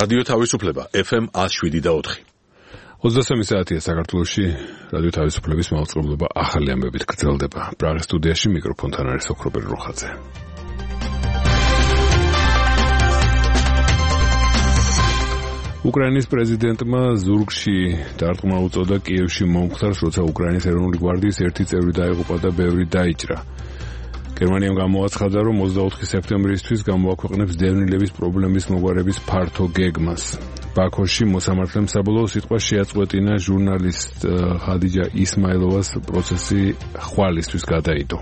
რადიო თავისუფლება FM 107.4. 23 საათია საქართველოში. რადიო თავისუფლების მაუწყებლობა ახალი ამბებით გრძელდება. პრაღის სტუდიაში მიკროფონთან არის ოქრობერ როხაძე. უკრაინის პრეზიდენტმა ზურგში დარტყმა უწოდა კიევში მომხდარს, როცა უკრაინის ეროვნული გვარდიის ერთი წევრი დაიღუპა და ბევრი დაიჭრა. გერმანიამ გამოაცხადა, რომ 24 სექტემბრისთვის გამოაქვეყნებს დევნილების პრობლემის მოგვარების ფართო გეგმას. ბაქოში მოსამართლემ საბოლოო სიტყვა შეაწყვეტინა ჟურნალისტ ხადიჯა ისმაილოვას პროცესი ხვალისთვის გადაიდო.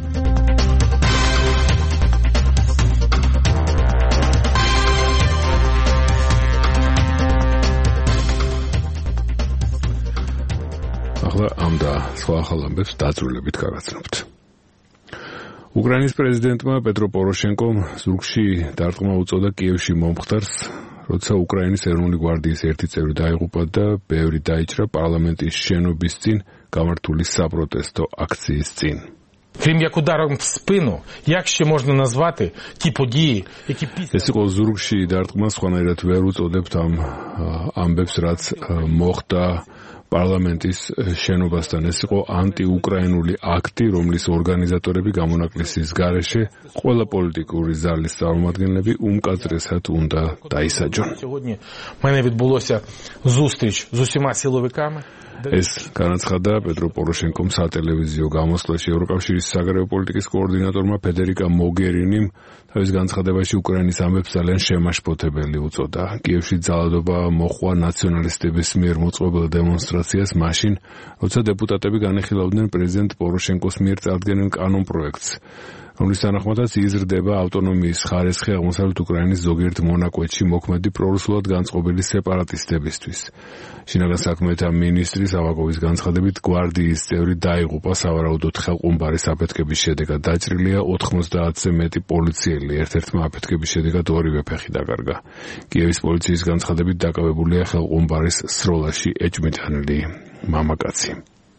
ახლა ამ და სხვა ახალ ამბებს დაძრულებით გავაცნობთ. უკრაინის პრეზიდენტმა პეტრო პოროშენკომ ზურგში დარტყმა უწოდა კიევში მომხდარს, როცა უკრაინის ეროვნული გვარდიის ერთი წევრი დაიღუპა და ბევრი დაიჭრა პარლამენტის შენობის წინ გამართული საპროტესტო აქციის წინ. Крім як ударом в спину, як ще можна назвати ті події, які ეს იყო ზურგში დარტყმა, სხვანაირად ვერ უწოდებთ ამ ამბებს, რაც მოხდა პარლამენტის შენობასთან. ეს იყო ანტიუკრაინული აქტი, რომლის ორგანიზატორები გამონაკლისის გარეშე ყველა პოლიტიკური ზალის წარმომადგენლები უმკაცრესად უნდა დაისაჯონ. Сьогодні в мене відбулося зустріч з усіма силовиками. ეს განაცხადა პეტრო პოროშენკომ სატელევიზიო გამოსვლაში. ევროკავშირის საგარეო პოლიტიკის კოორდინატორმა ფედერიკა მოგერინიმ თავის განცხადებაში უკრაინის ამბებს ძალიან შემაშფოთებელი უწოდა. კიევში ძალადობა მოჰყვა ნაციონალისტების მიერ მოწყობილ დემონსტრაციას მაშინ, როცა დეპუტატები განეხილავდნენ პრეზიდენტ პოროშენკოს მიერ წარდგენილ კანონპროექტს, რომლის თანახმადაც იზრდება ავტონომიის ხარისხი აღმოსავლეთ უკრაინის ზოგიერთ მონაკვეთში მოქმედი პრორუსულად განწყობილი სეპარატისტებისთვის. შინაგან საქმეთა მინისტრის ავაკოვის განცხადებით, გვარდიის წევრი დაიღუპა სავარაუდოდ ხელყუმბარის აფეთქების შედეგად. დაჭრილია 90-ზე მეტი პოლიციელი, ერთ-ერთმა აფეთქების შედეგად ორივე ფეხი დაკარგა. კიევის პოლიციის განცხადებით დაკავებულია ხელყუმბარის სროლაში ეჭვმიტანილი მამაკაცი.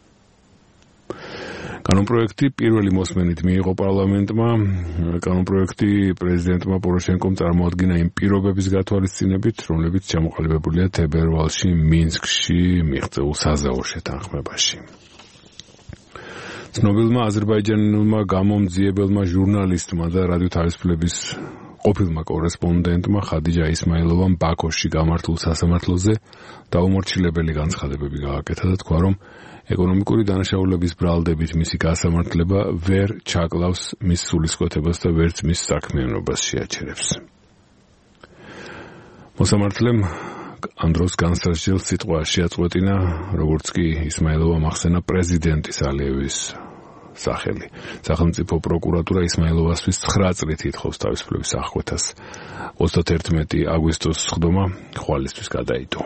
კანონპროექტი პირველი მოსმენით მიიღო პარლამენტმა. კანონპროექტი პრეზიდენტმა პოროშენკომ წარმოადგინა იმ პირობების გათვალისწინებით, რომლებიც ჩამოყალიბებულია თებერვალში მინსკში მიღწეულ საზავო შეთანხმებაში. ცნობილმა აზერბაიჯანელმა გამომძიებელმა ჟურნალისტმა და რადიო თავისუფლების ყოფილმა კორესპონდენტმა ხადიჯა ისმაილოვამ ბაქოში გამართულ სასამართლოზე დაუმორჩილებელი განცხადებები გააკეთა და თქვა, რომ ეკონომიკური დანაშაულების ბრალდებით მისი გასამართლება ვერ ჩაკლავს მის სულისკვეთებას და ვერც მის საქმიანობას შეაჩერებს. მოსამართლემ ამ დროს განსაზღვრულ სიტყვა შეაწყვეტინა, როგორც კი ისმაილოვამ ახსენა პრეზიდენტის ალიევის სახელი. სახელმწიფო პროკურატურა ისმაილოვასთვის 9 წლით ითხოვს თავისუფლების აღკვეთას. 31 აგვისტოს სხდომა ხვალისთვის გადაიდო.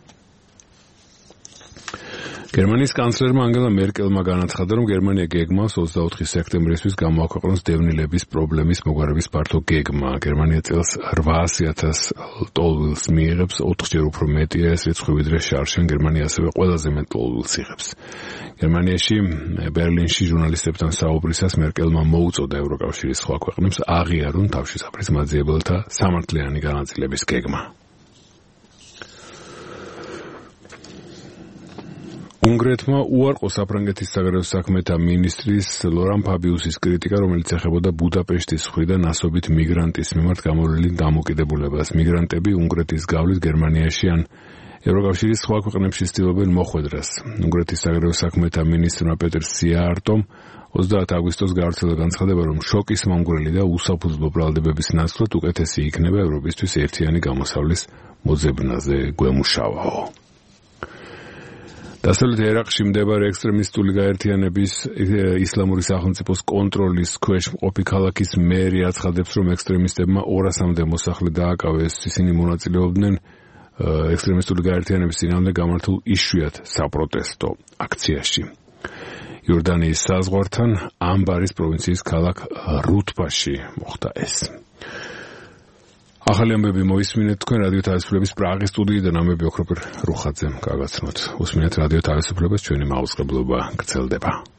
გერმანიის კანცლერმა ანგელა მერკელმა განაცხადა, რომ გერმანია გეგმავს 24 სექტემბრისთვის გამოაქვეყნოს დევნილების პრობლემის მოგვარების ფართო გეგმა. გერმანია წელს 800,000 ტოლვილს მიიღებს, 4-ჯერ უფრო მეტია ეს რიცხვი ვიდრე შარშენ. გერმანია ასევე ყველაზე მეტ ტოლვილს იღებს. გერმანიაში ბერლინში ჟურნალისტებთან საუბრისას მერკელმა მოუწოდა ევროკავშირის სხვა ქვეყნებს აღიარონ თავშესაფრის მაძიებელთა სამართლიანი განაწილების გეგმა. უნგრეთმა უარყო საფრანგეთის საგარეო საქმეთა მინისტრის ლორან ფაბიუსის კრიტიკა, რომელიც ეხებოდა ბუდაპეშტის მხრიდან ასობით მიგრანტის მიმართ გამოვლენილ დამოკიდებულებას. მიგრანტები უნგრეთის გავლით გერმანიაში ან ევროკავშირის სხვა ქვეყნებში ცდილობენ მოხვედრას. უნგრეთის საგარეო საქმეთა მინისტრმა პეტერ სიაარტომ 30 აგვისტოს გავრცელა განცხადება, რომ შოკის მომგვრელი და უსაფუძვლო ბრალდებების ნაცვლად უკეთესი იქნება ევროპისთვის ერთიანი გამოსავლის მოძებნაზე გვემუშავაო. დასავლეთ ერაყში მდებარე ექსტრემისტული გაერთიანების ისლამური სახელმწიფოს კონტროლის ქვეშ მყოფი ქალაქის მერი აცხადებს, რომ ექსტრემისტებმა 200-მდე მოსახლე დააკავეს. ისინი მონაწილეობდნენ ექსტრემისტული გაერთიანების წინააღმდეგ გამართულ იშვიათ საპროტესტო აქციაში. იორდანიის საზღვართან ამბარის პროვინციის ქალაქ რუთბაში მოხდა ეს. ახალი ამბები მოისმინეთ თქვენ რადიო თავისუფლების პრაღის სტუდიიდან. ამბები ოქრობერ როხაძემ გაგაცნოთ. უსმინეთ რადიო თავისუფლებას, ჩვენი მაუწყებლობა გრძელდება.